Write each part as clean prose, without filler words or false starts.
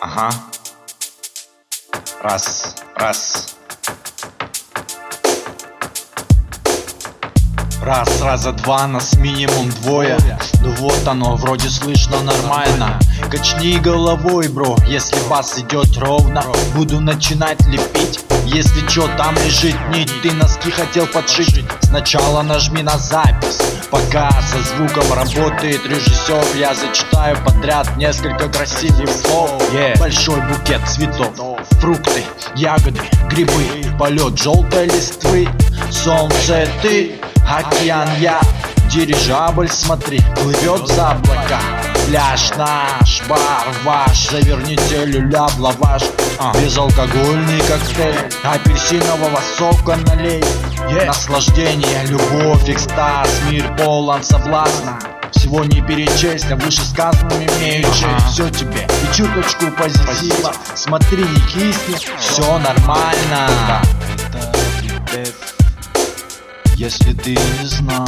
Ага. Раз, раз. Раз, раза два, нас минимум двое. Ну вот оно, вроде слышно нормально. Качни головой, бро, если бас идет ровно. Буду начинать лепить. Если чё, там лежит нить. Ты носки хотел подшить. Сначала нажми на запись. Пока со звуком работает режиссер, я зачитаю подряд несколько красивых слов. Большой букет цветов, фрукты, ягоды, грибы, полет желтой листвы, солнце ты, океан я, дирижабль смотри, плывет за облака. Пляж наш, бар ваш, заверните люля в лаваш. Безалкогольный коктейль, апельсинового сока налей. Наслаждение, любовь, экстаз, мир полон соблазна. Всего не перечесть, а вышесказанным имею честь. Все тебе и чуточку позитива. Смотри, не кисни, все нормально. Если ты не знал,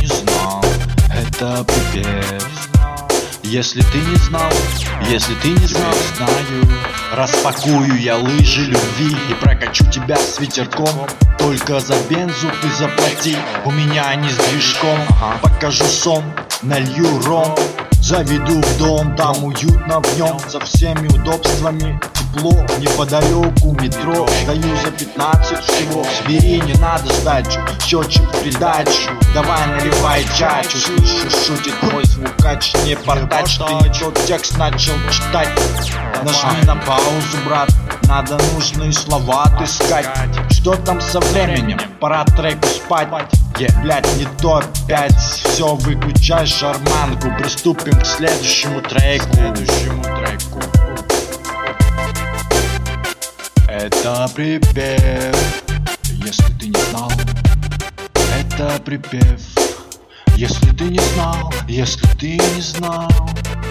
это припев. Если ты не знал, знаю. Распакую я лыжи любви и прокачу тебя с ветерком. Только за бензу ты заплати, у меня не с движком. Покажу сон, налью ром, заведу в дом, там уютно в нем. За всеми удобствами тепло, неподалеку метро. Даю за 15 всего, бери, не надо сдачу, счетчик в придачу. Давай наливай чачу, слышу, шутит мой звукач. Не портач, ты не тот текст начал читать. Нажми на паузу, брат, надо нужные слова отыскать. Что там со временем? Пора треку спать. Блять, не то опять. Все, выключай шарманку. Приступим к следующему треку. Это припев. Если ты не знал, это припев. Если ты не знал,